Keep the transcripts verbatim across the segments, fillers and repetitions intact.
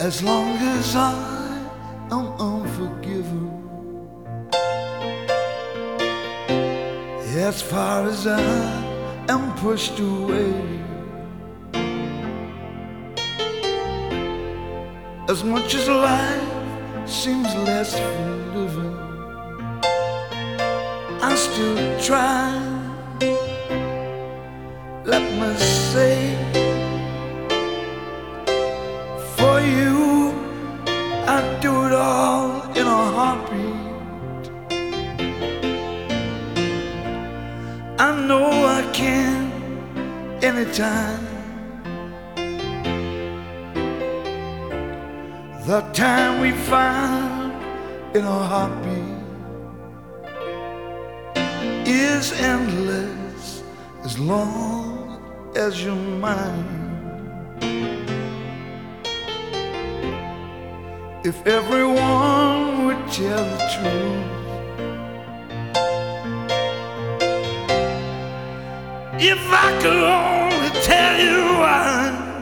As long as I am unforgiven, as far as I am pushed away, as much as life seems less for living, I still try. Let me say, for you I'd do it all in a heartbeat. I know I can anytime. The time we find in a heartbeat is endless as long as you're mine. If everyone would tell the truth, if I could only tell you why,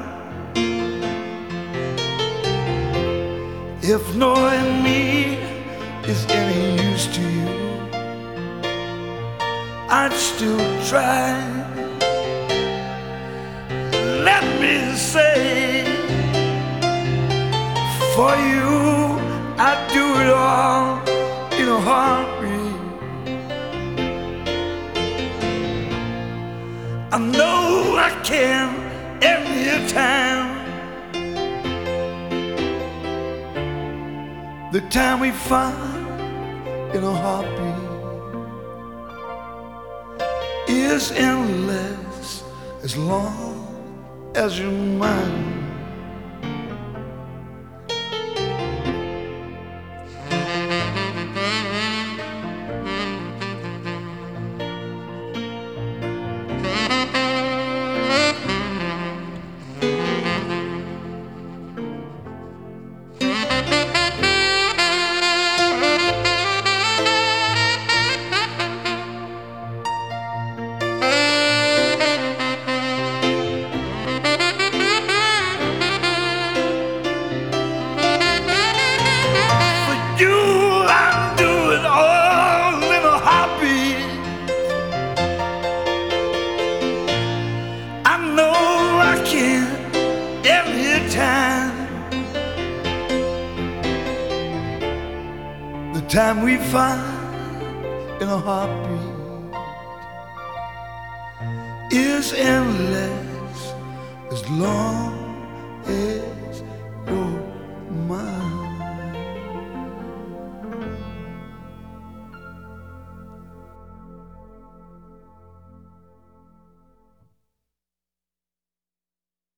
if knowing me is any use to you, I'd still try. Let me say, for you I'd do it all in a heartbeat. I know I can every time. The time we find in a heartbeat is endless as long as you're mine. The time we find in a heartbeat is endless as long as